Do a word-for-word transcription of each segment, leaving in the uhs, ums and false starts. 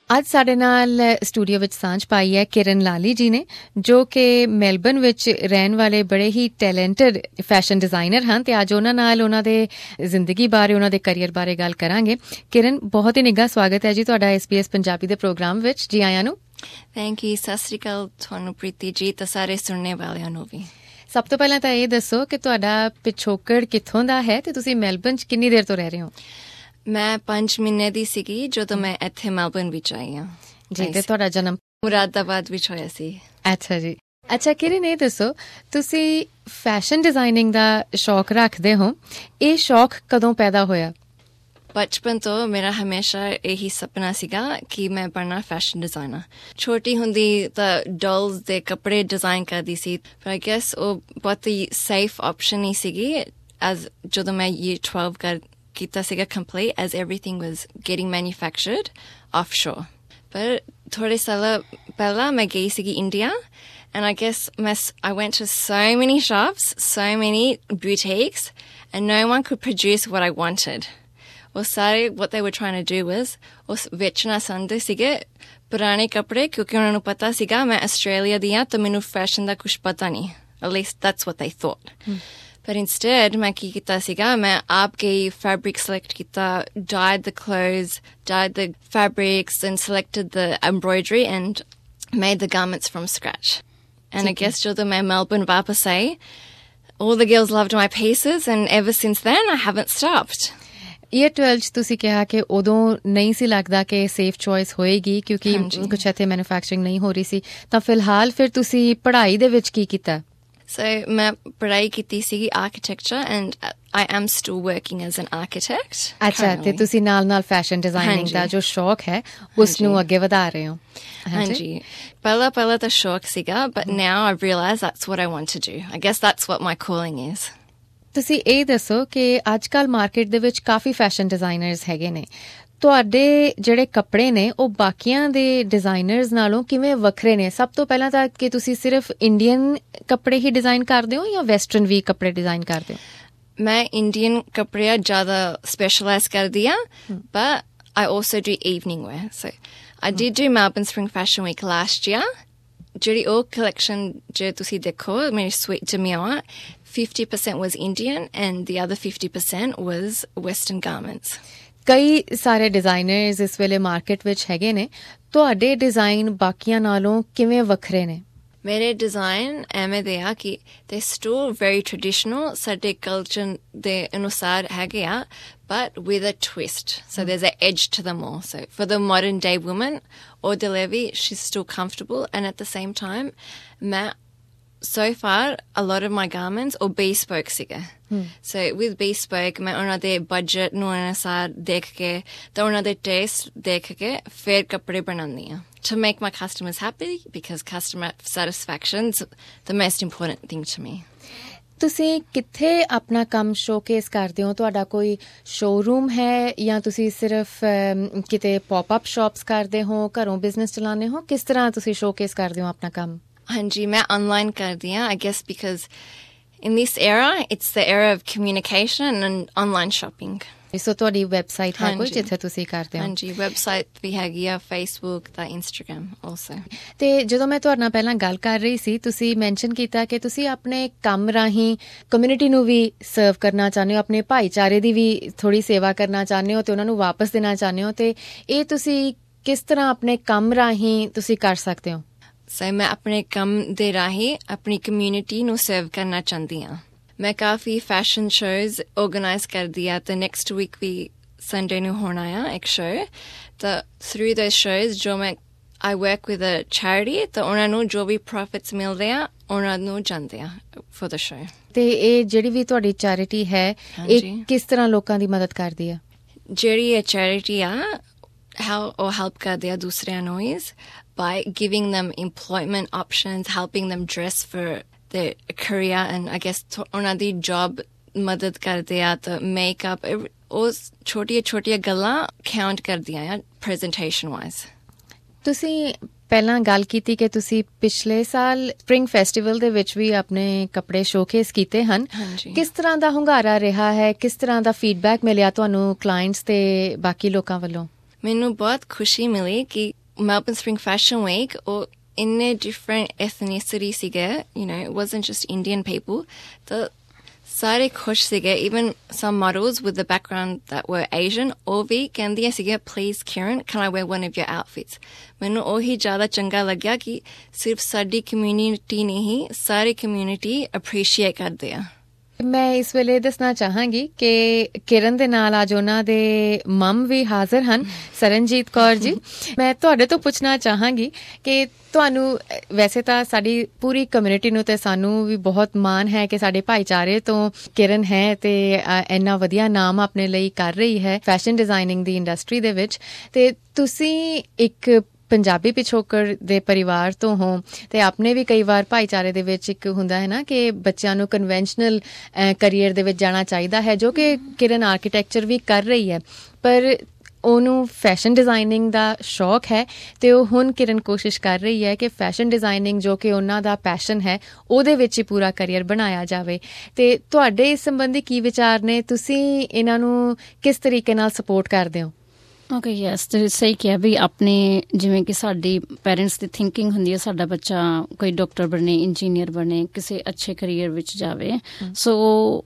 ਅੱਜ ਸਾਡੇ ਨਾਲ ਸਟੂਡੀਓ ਵਿੱਚ ਸਾਂਝ ਪਾਈ ਹੈ ਕਿਰਨ ਲਾਲੀ ਜੀ ਨੇ, ਜੋ ਕਿ ਮੈਲਬਨ ਵਿੱਚ ਰਹਿਣ ਵਾਲੇ ਬੜੇ ਹੀ ਟੈਲੈਂਟਡ ਫੈਸ਼ਨ ਡਿਜ਼ਾਈਨਰ ਹਨ ਤੇ ਅੱਜ ਉਹਨਾਂ ਨਾਲ ਉਹਨਾਂ ਦੇ ਜ਼ਿੰਦਗੀ ਬਾਰੇ, ਉਹਨਾਂ ਦੇ ਕਰੀਅਰ ਬਾਰੇ ਗੱਲ ਕਰਾਂਗੇ। ਕਿਰਨ, ਬਹੁਤ ਹੀ ਨਿੱਘਾ ਸਵਾਗਤ ਹੈ ਜੀ ਤੁਹਾਡਾ ਐਸ ਬੀ ਐਸ ਪੰਜਾਬੀ ਦੇ ਪ੍ਰੋਗਰਾਮ ਵਿੱਚ। ਜੀ ਆਇਆਂ ਨੂੰ। Thank you. ਸਤਿ ਸ਼੍ਰੀ ਅਕਾਲ ਤੁਹਾਨੂੰ ਪ੍ਰੀਤੀ ਜੀ ਤੇ ਸਾਰੇ ਸੁਣਨੇ ਵਾਲਿਆਂ ਨੂੰ ਵੀ। ਸਭ ਤੋਂ ਪਹਿਲਾਂ ਤਾਂ ਇਹ ਦੱਸੋ ਕਿ ਤੁਹਾਡਾ ਪਿਛੋਕੜ ਕਿੱਥੋਂ ਦਾ ਹੈ ਤੇ ਤੁਸੀਂ ਮੈਲਬਨ 'ਚ ਕਿੰਨੀ ਦੇਰ ਤੋਂ ਰਹਿ ਰਹੇ ਹੋ? ਮੈਂ ਪੰਜ ਮਹੀਨੇ ਦੀ ਸੀਗੀ ਜਦੋਂ ਮੈਂ ਇੱਥੇ ਮੈਲਬਨ ਵਿੱਚ ਆਈ ਹਾਂ ਜੀ। ਤੇ ਤੁਹਾਡਾ ਜਨਮ ਮੁਰਾਦਾਬਾਦ ਵਿੱਚ ਹੋਇਆ ਸੀ। ਅੱਛਾ ਜੀ। ਅੱਛਾ ਕਿਰਨ, ਇਹ ਦੱਸੋ ਤੁਸੀਂ ਫੈਸ਼ਨ ਡਿਜ਼ਾਈਨਿੰਗ ਦਾ ਸ਼ੌਕ ਰੱਖਦੇ ਹੋ, ਇਹ ਸ਼ੌਕ ਕਦੋਂ ਪੈਦਾ ਹੋਇਆ? ਬਚਪਨ ਤੋਂ ਮੇਰਾ ਹਮੇਸ਼ਾ ਇਹੀ ਸੁਪਨਾ ਸੀਗਾ ਕਿ ਮੈਂ ਬਣਨਾ ਫੈਸ਼ਨ ਡਿਜ਼ਾਈਨਰ। ਛੋਟੀ ਹੁੰਦੀ ਤਾਂ ਡੋਲਸ ਦੇ ਕੱਪੜੇ ਡਿਜ਼ਾਈਨ ਕਰਦੀ ਸੀ, ਪਰ ਆਈ ਗੈਸ ਉਹ ਬਹੁਤ ਹੀ ਸੇਫ ਆਪਸ਼ਨ ਨਹੀਂ ਸੀਗੀ। ਐਜ਼ ਜਦੋਂ ਮੈਂ ਯੀਅਰ ਟਵੈਲਵ ਕਰ ਕੀਤਾ ਸੀਗਾ complete, as everything was getting manufactured offshore. ਪਰ ਥੋੜ੍ਹੇ ਸਾਲਾਂ ਪਹਿਲਾਂ ਮੈਂ ਗਈ ਸੀਗੀ India, and I guess my, I went to so many shops, so many boutiques, and no one could produce what I wanted. ਉਹ ਸਾਰੇ what they were trying to do was ਉਹ ਵੇਚਣਾ ਚਾਹੁੰਦੇ ਸੀਗੇ ਪੁਰਾਣੇ ਕੱਪੜੇ, ਕਿਉਂਕਿ ਉਹਨਾਂ ਨੂੰ ਪਤਾ ਸੀਗਾ ਮੈਂ ਆਸਟ੍ਰੇਲੀਆ ਦੀ ਹਾਂ ਤਾਂ ਮੈਨੂੰ ਫੈਸ਼ਨ ਦਾ ਕੁਛ ਪਤਾ ਨਹੀਂ। At least that's what they thought. Hmm. But instead, ਮੈਂ ਕੀ ਕੀਤਾ ਸੀਗਾ, ਮੈਂ ਆਪ ਗਈ, fabric select ਕੀਤਾ, dyed the clothes, dyed the fabrics and selected the embroidery and made the garments from scratch. And I guess ਜਦੋਂ ਮੈਂ ਮੈਲਬਨ ਵਾਪਸ ਆਈ, all the girls loved my pieces and ever since then I haven't stopped. Year twelve 'ਚ ਤੁਸੀਂ ਕਿਹਾ ਕਿ ਉਦੋਂ ਨਹੀਂ ਸੀ ਲੱਗਦਾ ਕਿ ਸੇਫ ਚੋਇਸ ਹੋਏਗੀ ਕਿਉਂਕਿ ਕੁਛ ਇੱਥੇ ਮੈਨੂਫੈਕਚਰਿੰਗ ਨਹੀਂ ਹੋ ਰਹੀ ਸੀ, ਤਾਂ ਫਿਲਹਾਲ ਫਿਰ ਤੁਸੀਂ ਪੜ੍ਹਾਈ ਦੇ ਵਿੱਚ ਕੀ ਕੀਤਾ? So ਮੈਂ ਪੜ੍ਹਾਈ ਕੀਤੀ ਸੀਗੀ architecture and I am still working as an architect. ਅੱਛਾ, ਤੇ ਤੁਸੀਂ ਨਾਲ ਨਾਲ ਫੈਸ਼ਨ ਡਿਜ਼ਾਈਨਿੰਗ ਦਾ ਜੋ ਸ਼ੌਕ ਹੈ ਉਸ ਨੂੰ ਅੱਗੇ ਵਧਾ ਰਹੇ ਹੋ? ਹਾਂਜੀ, ਪਹਿਲਾਂ ਪਹਿਲਾਂ ਤਾਂ ਸ਼ੌਕ ਸੀਗਾ, but now I realize that's what I want to do. I guess that's what my calling is. ਤੁਸੀਂ ਇਹ ਦੱਸੋ ਕਿ ਅੱਜ ਕੱਲ੍ਹ ਮਾਰਕੀਟ ਦੇ ਵਿੱਚ ਕਾਫੀ ਫੈਸ਼ਨ ਡਿਜ਼ਾਈਨਰਸ ਹੈਗੇ ਨੇ, ਤੁਹਾਡੇ ਜਿਹੜੇ ਕੱਪੜੇ ਨੇ ਉਹ ਬਾਕੀਆਂ ਦੇ ਡਿਜ਼ਾਈਨਰਸ ਨਾਲੋਂ ਕਿਵੇਂ ਵੱਖਰੇ ਨੇ? ਸਭ ਤੋਂ ਪਹਿਲਾਂ ਤਾਂ ਕਿ ਤੁਸੀਂ ਸਿਰਫ ਇੰਡੀਅਨ ਕੱਪੜੇ ਹੀ ਡਿਜ਼ਾਈਨ ਕਰਦੇ ਹੋ ਜਾਂ ਵੈਸਟਰਨ ਵੀ ਕੱਪੜੇ ਡਿਜ਼ਾਈਨ ਕਰਦੇ ਹੋ? ਮੈਂ ਇੰਡੀਅਨ ਕੱਪੜੇ ਜ਼ਿਆਦਾ ਸਪੈਸ਼ਲਾਈਜ਼ ਕਰਦੀ ਹਾਂ, but I also do evening wear. So I did do Melbourne Spring Fashion Week last year. ਜਿਹੜੀ ਉਹ ਕਲੈਕਸ਼ਨ ਜੇ ਤੁਸੀਂ ਦੇਖੋ ਮੇਰੀ ਸਵੀਟ ਜਮੀਆ, fifty percent was Indian and the other fifty percent was Western garments. ਕਈ ਸਾਰੇ ਡਿਜ਼ਾਈਨਰਸ ਇਸ ਵੇਲੇ ਮਾਰਕੀਟ ਵਿੱਚ ਹੈਗੇ ਨੇ, ਤੁਹਾਡੇ ਡਿਜ਼ਾਈਨ ਬਾਕੀਆਂ ਨਾਲੋਂ ਕਿਵੇਂ ਵੱਖਰੇ ਨੇ? ਮੇਰੇ ਡਿਜ਼ਾਈਨ ਐਵੇਂ ਦੇ ਆ ਕਿ they still very traditional, ਸਾਡੇ ਕਲਚਰ ਦੇ ਅਨੁਸਾਰ ਹੈਗੇ ਆ, but with a twist. So there's an edge to them all. So for the modern day woman, ਉਹਦੇ ਲਈ ਵੀ she's still comfortable, and at the same time, ਮੈਂ so far a lot of my garments are bespoke ਸੀਗੇ. So with bespoke ਮੈਂ ਉਹਨਾਂ ਦੇ budget ਨੂੰ ਅਨੁਸਾਰ ਦੇਖ ਕੇ ਤੇ ਉਹਨਾਂ ਦੇ ਟੇਸਟ ਦੇਖ ਕੇ ਫਿਰ ਕੱਪੜੇ ਬਣਾਉਂਦੀ ਹਾਂ to make my customers happy, because customer satisfaction is the most important thing to me. ਤੁਸੀਂ ਕਿੱਥੇ ਆਪਣਾ ਕੰਮ ਸ਼ੋਕੇਸ ਕਰਦੇ ਹੋ? ਤੁਹਾਡਾ ਕੋਈ ਸ਼ੋਰੂਮ ਹੈ ਜਾਂ ਤੁਸੀਂ ਸਿਰਫ ਕਿਤੇ ਪੌਪ ਅਪ ਸ਼ਾਪਸ ਕਰਦੇ ਹੋ, ਘਰੋਂ ਬਿਜ਼ਨਸ ਚਲਾਉਂਦੇ ਹੋ? ਕਿਸ ਤਰ੍ਹਾਂ ਤੁਸੀਂ ਸ਼ੋਕੇਸ ਕਰਦੇ ਹੋ ਆਪਣਾ ਕੰਮ? ਹਾਂਜੀ, ਮੈਂ online ਕਰਦੀ ਹਾਂ, I guess because in this era, it's the era of communication and online shopping. ਸੋ ਤੁਹਾਡੀ ਵੈਬਸਾਈਟ ਹੈ ਕੋਈ ਜਿੱਥੇ ਤੁਸੀਂ ਕਰਦੇ ਹੋ? ਹਾਂਜੀ, ਵੈਬਸਾਈਟ ਵੀ ਹੈਗੀ ਆ, ਫੇਸਬੁੱਕ ਤੇ ਇੰਸਟਾਗ੍ਰਾਮ ਆਲਸੋ। ਤੇ ਜਦੋਂ ਮੈਂ ਤੁਹਾਡੇ ਨਾਲ ਪਹਿਲਾਂ ਗੱਲ ਕਰ ਰਹੀ ਸੀ, ਤੁਸੀਂ ਮੈਂਸ਼ਨ ਕੀਤਾ ਕਿ ਤੁਸੀਂ ਆਪਣੇ ਕੰਮ ਰਾਹੀਂ ਕਮਿਊਨਿਟੀ ਨੂੰ ਵੀ ਸਰਵ ਕਰਨਾ ਚਾਹੁੰਦੇ ਹੋ, ਆਪਣੇ ਭਾਈਚਾਰੇ ਦੀ ਵੀ ਥੋੜ੍ਹੀ ਸੇਵਾ ਕਰਨਾ ਚਾਹੁੰਦੇ ਹੋ ਤੇ ਉਹਨਾਂ ਨੂੰ ਵਾਪਸ ਦੇਣਾ ਚਾਹੁੰਦੇ ਹੋ, ਤੇ ਇਹ ਤੁਸੀਂ ਕਿਸ ਤਰ੍ਹਾਂ ਆਪਣੇ ਕੰਮ ਰਾਹੀਂ ਤੁਸੀਂ ਕਰ ਸਕਦੇ ਹੋ? ਸੋ ਮੈਂ ਆਪਣੇ ਕੰਮ ਦੇ ਰਾਹੀਂ ਆਪਣੀ ਕਮਿਊਨਿਟੀ ਨੂੰ ਸਰਵ ਕਰਨਾ ਚਾਹੁੰਦੀ ਹਾਂ। ਮੈਂ ਕਾਫੀ ਫੈਸ਼ਨ ਸ਼ੋਜ਼ ਆਰਗੇਨਾਈਜ਼ ਕਰਦੀ ਹਾਂ ਤੇ ਨੈਕਸਟ ਵੀਕ ਵੀ ਸੰਡੇ ਨੂੰ ਹੋਣਾ ਆ ਇੱਕ ਸ਼ੋਅ, ਤਾਂ ਥਰੂ ਦੋਜ਼ ਸ਼ੋਜ਼ ਜੋ ਮੈਂ I work with a charity, ਤਾਂ ਉਹਨਾਂ ਨੂੰ ਜੋ ਵੀ ਪ੍ਰੋਫਿਟਸ ਮਿਲਦੇ ਆ ਉਹਨਾਂ ਨੂੰ ਜਾਂਦੇ ਆ ਫॉर ਦ ਸ਼ੋਅ। ਤੇ ਇਹ ਜਿਹੜੀ ਵੀ ਤੁਹਾਡੀ ਚੈਰਿਟੀ ਹੈ, ਇਹ ਕਿਸ ਤਰ੍ਹਾਂ ਲੋਕਾਂ ਦੀ ਮਦਦ ਕਰਦੀ ਆ? ਜਿਹੜੀ ਇਹ ਚੈਰਿਟੀ ਆ how or help ਕਰਦੇ ਆ ਦੂਸਰਿਆਂ ਨੂੰ is by giving them employment options, helping them dress for their career, and I guess ਉਹਨਾਂ ਦੀ job ਮਦਦ ਕਰਦੇ ਆ ਤਾਂ ਮੇਕਅਪ, ਉਹ ਛੋਟੀਆਂ ਛੋਟੀਆਂ ਗੱਲਾਂ ਕਾਊਂਟ ਕਰਦੀਆਂ ਆ ਪ੍ਰੈਜੈਂਟੇਸ਼ਨ ਵਾਈਜ਼। ਤੁਸੀਂ ਪਹਿਲਾਂ ਗੱਲ ਕੀਤੀ ਕਿ ਤੁਸੀਂ ਪਿਛਲੇ ਸਾਲ ਸਪਰਿੰਗ ਫੈਸਟੀਵਲ ਦੇ ਵਿੱਚ ਵੀ ਆਪਣੇ ਕੱਪੜੇ ਸ਼ੋਕੇਸ ਕੀਤੇ ਹਨ। ਕਿਸ ਤਰ੍ਹਾਂ ਦਾ ਹੁੰਗਾਰਾ ਰਿਹਾ ਹੈ? ਕਿਸ ਤਰ੍ਹਾਂ ਦਾ ਫੀਡਬੈਕ ਮਿਲਿਆ ਤੁਹਾਨੂੰ ਕਲਾਇੰਟਸ ਤੇ ਬਾਕੀ ਲੋਕਾਂ ਵੱਲੋਂ? ਮੈਨੂੰ ਬਹੁਤ ਖੁਸ਼ੀ ਮਿਲੀ ਕਿ ਮੈਲਬਰਨ ਸਪ੍ਰਿੰਗ ਫੈਸ਼ਨ ਵੀਕ ਉਹ ਇੰਨੇ ਡਿਫਰੈਂਟ ਐਥਨੀਸਿਟੀ ਸੀਗੇ, you know, it wasn't just Indian people. ਤਾਂ ਸਾਰੇ ਖੁਸ਼ ਸੀਗੇ, even some models with the background that were Asian, ਉਹ ਵੀ ਕਹਿੰਦੀਆਂ ਸੀਗੇ, please Kiran, can I wear one of your outfits? ਮੈਨੂੰ ਉਹੀ ਜ਼ਿਆਦਾ ਚੰਗਾ ਲੱਗਿਆ ਕਿ ਸਿਰਫ ਸਾਡੀ ਕਮਿਊਨਿਟੀ ਨਹੀਂ, ਸਾਰੀ ਕਮਿਊਨਿਟੀ ਅਪਰੀਸ਼ੀਏਟ ਕਰਦੇ ਆ। ਮੈਂ ਇਸ ਵੇਲੇ ਦੱਸਣਾ ਚਾਹਾਂਗੀ ਕਿ ਕਿਰਨ ਦੇ ਨਾਲ ਅੱਜ ਉਹਨਾਂ ਦੇ ਮਮ ਵੀ ਹਾਜ਼ਰ ਹਨ, ਸਰਨਜੀਤ ਕੌਰ ਜੀ। ਮੈਂ ਤੁਹਾਡੇ ਤੋਂ ਪੁੱਛਣਾ ਚਾਹਾਂਗੀ ਕਿ ਤੁਹਾਨੂੰ ਵੈਸੇ ਤਾਂ ਸਾਡੀ ਪੂਰੀ ਕਮਿਊਨਿਟੀ ਨੂੰ ਤੇ ਸਾਨੂੰ ਵੀ ਬਹੁਤ ਮਾਣ ਹੈ ਕਿ ਸਾਡੇ ਭਾਈਚਾਰੇ ਤੋਂ ਕਿਰਨ ਹੈ ਤੇ ਇੰਨਾ ਵਧੀਆ ਨਾਮ ਆਪਣੇ ਲਈ ਕਰ ਰਹੀ ਹੈ ਫੈਸ਼ਨ ਡਿਜ਼ਾਈਨਿੰਗ ਦੀ ਇੰਡਸਟਰੀ ਦੇ ਵਿੱਚ। ਤੇ ਤੁਸੀਂ ਇੱਕ ਪੰਜਾਬੀ ਪਿਛੋਕੜ ਦੇ ਪਰਿਵਾਰ ਤੋਂ ਹੋ ਤੇ ਆਪਣੇ ਵੀ ਕਈ ਵਾਰ ਭਾਈਚਾਰੇ ਦੇ ਵਿੱਚ ਇੱਕ ਹੁੰਦਾ ਹੈ ਨਾ ਕਿ ਬੱਚਿਆਂ ਨੂੰ ਕਨਵੈਨਸ਼ਨਲ ਕਰੀਅਰ ਦੇ ਵਿੱਚ ਜਾਣਾ ਚਾਹੀਦਾ ਹੈ, ਜੋ ਕਿ ਕਿਰਨ ਆਰਕੀਟੈਕਚਰ ਵੀ ਕਰ ਰਹੀ ਹੈ, ਪਰ ਉਹਨੂੰ ਫੈਸ਼ਨ ਡਿਜ਼ਾਈਨਿੰਗ ਦਾ ਸ਼ੌਕ ਹੈ ਤੇ ਉਹ ਹੁਣ ਕਿਰਨ ਕੋਸ਼ਿਸ਼ ਕਰ ਰਹੀ ਹੈ ਕਿ ਫੈਸ਼ਨ ਡਿਜ਼ਾਈਨਿੰਗ ਜੋ ਕਿ ਉਹਨਾਂ ਦਾ ਪੈਸ਼ਨ ਹੈ ਉਹਦੇ ਵਿੱਚ ਹੀ ਪੂਰਾ ਕਰੀਅਰ ਬਣਾਇਆ ਜਾਵੇ। ਤੇ ਤੁਹਾਡੇ ਇਸ ਸੰਬੰਧੀ ਕੀ ਵਿਚਾਰ ਨੇ? ਤੁਸੀਂ ਇਹਨਾਂ ਨੂੰ ਕਿਸ ਤਰੀਕੇ ਨਾਲ ਸਪੋਰਟ ਕਰਦੇ ਹੋ? ਓਕੇ ਯੈਸ, ਤੁਸੀਂ ਸਹੀ ਕਿਹਾ ਵੀ ਆਪਣੇ ਜਿਵੇਂ ਕਿ ਸਾਡੀ ਪੇਰੈਂਟਸ ਦੀ ਥਿੰਕਿੰਗ ਹੁੰਦੀ ਹੈ ਸਾਡਾ ਬੱਚਾ ਕੋਈ ਡਾਕਟਰ ਬਣੇ, ਇੰਜੀਨੀਅਰ ਬਣੇ, ਕਿਸੇ ਅੱਛੇ ਕਰੀਅਰ ਵਿੱਚ ਜਾਵੇ। ਸੋ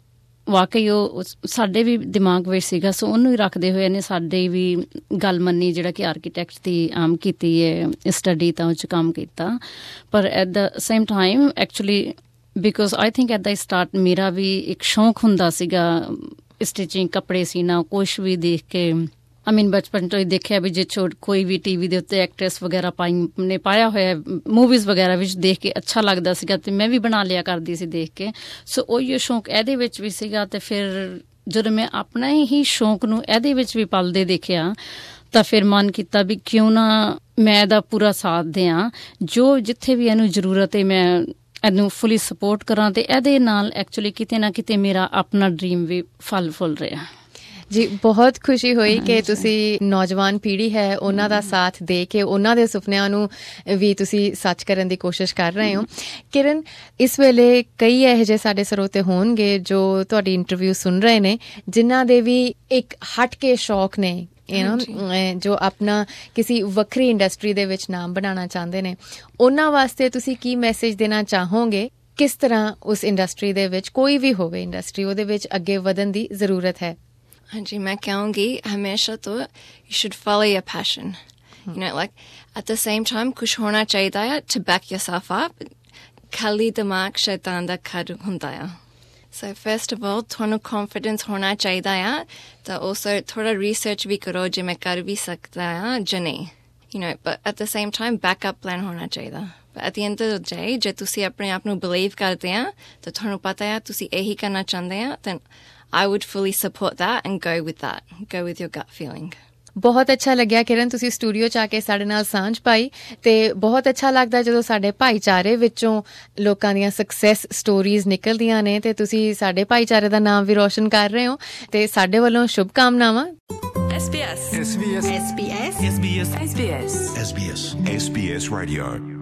ਵਾਕਈ ਉਹ ਸਾਡੇ ਵੀ ਦਿਮਾਗ ਵਿੱਚ ਸੀਗਾ, ਸੋ ਉਹਨੂੰ ਹੀ ਰੱਖਦੇ ਹੋਏ ਨੇ ਸਾਡੇ ਵੀ ਗੱਲ ਮੰਨੀ, ਜਿਹੜਾ ਕਿ ਆਰਕੀਟੈਕਟ ਦੀ ਆਮ ਕੀਤੀ ਹੈ ਸਟੱਡੀ, ਤਾਂ ਉਹ 'ਚ ਕੰਮ ਕੀਤਾ। ਪਰ at the same time actually because I think at the start ਮੇਰਾ ਵੀ ਇੱਕ ਸ਼ੌਂਕ ਹੁੰਦਾ ਸੀਗਾ ਸਟਿਚਿੰਗ, ਕੱਪੜੇ ਸੀਣਾ, ਕੁਛ ਵੀ ਦੇਖ ਕੇ ਆਈ ਮੀਨ ਬਚਪਨ ਤੋਂ ਹੀ ਦੇਖਿਆ ਵੀ ਜੇ ਛੋਟ ਕੋਈ ਵੀ ਟੀ ਵੀ ਦੇ ਉੱਤੇ ਐਕਟਰੈਸ ਵਗੈਰਾ ਪਾਈ ਨੇ ਪਾਇਆ ਹੋਇਆ ਮੂਵੀਜ਼ ਵਗੈਰਾ ਵਿੱਚ ਦੇਖ ਕੇ ਅੱਛਾ ਲੱਗਦਾ ਸੀਗਾ ਤੇ ਮੈਂ ਵੀ ਬਣਾ ਲਿਆ ਕਰਦੀ ਸੀ ਦੇਖ ਕੇ। ਸੋ ਉਹੀ ਸ਼ੌਂਕ ਇਹਦੇ ਵਿੱਚ ਵੀ ਸੀਗਾ। ਤੇ ਫਿਰ ਜਦੋਂ ਮੈਂ ਆਪਣਾ ਹੀ ਸ਼ੌਂਕ ਨੂੰ ਇਹਦੇ ਵਿੱਚ ਵੀ ਪਲਦੇ ਦੇਖਿਆ ਤਾਂ ਫਿਰ ਮਨ ਕੀਤਾ ਵੀ ਕਿਉਂ ਨਾ ਮੈਂ ਇਹਦਾ ਪੂਰਾ ਸਾਥ ਦਿਆਂ, ਜੋ ਜਿੱਥੇ ਵੀ ਇਹਨੂੰ ਜ਼ਰੂਰਤ ਹੈ ਮੈਂ ਇਹਨੂੰ ਫੁੱਲੀ ਸਪੋਰਟ ਕਰਾਂ। ਤੇ ਇਹਦੇ ਨਾਲ ਐਕਚੁਅਲੀ ਕਿਤੇ ਨਾ ਕਿਤੇ ਮੇਰਾ ਆਪਣਾ ਡਰੀਮ ਵੀ ਫਲ ਫੁੱਲ ਰਿਹਾ। ਜੀ ਬਹੁਤ ਖੁਸ਼ੀ ਹੋਈ ਕਿ ਤੁਸੀਂ ਨੌਜਵਾਨ ਪੀੜ੍ਹੀ ਹੈ ਉਹਨਾਂ ਦਾ ਸਾਥ ਦੇ ਕੇ ਉਹਨਾਂ ਦੇ ਸੁਪਨਿਆਂ ਨੂੰ ਵੀ ਤੁਸੀਂ ਸੱਚ ਕਰਨ ਦੀ ਕੋਸ਼ਿਸ਼ ਕਰ ਰਹੇ ਹੋ। ਕਿਰਨ, ਇਸ ਵੇਲੇ ਕਈ ਇਹੋ ਜਿਹੇ ਸਾਡੇ ਸਰੋਤੇ ਹੋਣਗੇ ਜੋ ਤੁਹਾਡੀ ਇੰਟਰਵਿਊ ਸੁਣ ਰਹੇ ਨੇ ਜਿਨ੍ਹਾਂ ਦੇ ਵੀ ਇੱਕ ਹਟ ਕੇ ਸ਼ੌਕ ਨੇ, ਜੋ ਆਪਣਾ ਕਿਸੇ ਵੱਖਰੀ ਇੰਡਸਟਰੀ ਦੇ ਵਿੱਚ ਨਾਮ ਬਣਾਉਣਾ ਚਾਹੁੰਦੇ ਨੇ। ਉਹਨਾਂ ਵਾਸਤੇ ਤੁਸੀਂ ਕੀ ਮੈਸੇਜ ਦੇਣਾ ਚਾਹੋਗੇ? ਕਿਸ ਤਰ੍ਹਾਂ ਉਸ ਇੰਡਸਟਰੀ ਦੇ ਵਿੱਚ, ਕੋਈ ਵੀ ਹੋਵੇ ਇੰਡਸਟਰੀ, ਉਹਦੇ ਵਿੱਚ ਅੱਗੇ ਵਧਣ ਦੀ ਜ਼ਰੂਰਤ ਹੈ? ਹਾਂਜੀ, ਮੈਂ ਕਹਾਂਗੀ ਹਮੇਸ਼ਾ ਤੋਂ you should follow your passion. You know, like at the same time ਕੁਛ ਹੋਣਾ ਚਾਹੀਦਾ ਹੈ to back yourself up. ਖਾਲੀ ਦਿਮਾਗ ਸ਼ੈਤਾਨ ਦਾ ਘਰ ਹੁੰਦਾ ਹੈ। So first of all ਤੁਹਾਨੂੰ confidence ਹੋਣਾ ਚਾਹੀਦਾ ਹੈ ਤਾਂ also ਥੋੜਾ research ਵੀ ਕਰੋ ਜੇ ਮੈਂ ਕਰ ਵੀ ਸਕਦਾ ਹਾਂ ਜਾਂ ਨਹੀਂ। You know, but at the same time backup plan ਹੋਣਾ ਚਾਹੀਦਾ। But at the end of the day ਜੇ ਤੁਸੀਂ ਆਪਣੇ ਆਪ ਨੂੰ believe ਕਰਦੇ ਆ ਤਾਂ ਤੁਹਾਨੂੰ ਪਤਾ ਹੈ ਤੁਸੀਂ ਇਹੀ ਕਰਨਾ ਚਾਹੁੰਦੇ ਆ, then I would fully support that and go with that. Go with your gut feeling. ਬਹੁਤ ਅੱਛਾ ਲੱਗਿਆ ਕਿਰਨ, ਤੁਸੀਂ ਸਟੂਡੀਓ 'ਚ ਆ ਕੇ ਸਾਡੇ ਨਾਲ ਸਾਂਝ ਪਾਈ ਤੇ ਬਹੁਤ ਅੱਛਾ ਲੱਗਦਾ ਜਦੋਂ ਸਾਡੇ ਭਾਈਚਾਰੇ ਵਿੱਚੋਂ ਲੋਕਾਂ ਦੀਆਂ ਸਕਸੈਸ ਸਟੋਰੀਜ਼ ਨਿਕਲਦੀਆਂ ਨੇ ਤੇ ਤੁਸੀਂ ਸਾਡੇ ਭਾਈਚਾਰੇ ਦਾ ਨਾਮ ਵੀ ਰੋਸ਼ਨ ਕਰ ਰਹੇ ਹੋ ਤੇ ਸਾਡੇ ਵੱਲੋਂ ਸ਼ੁਭ ਕਾਮਨਾਵਾਂ। S B S S B S S B S S B S S B S S B S S B S Radio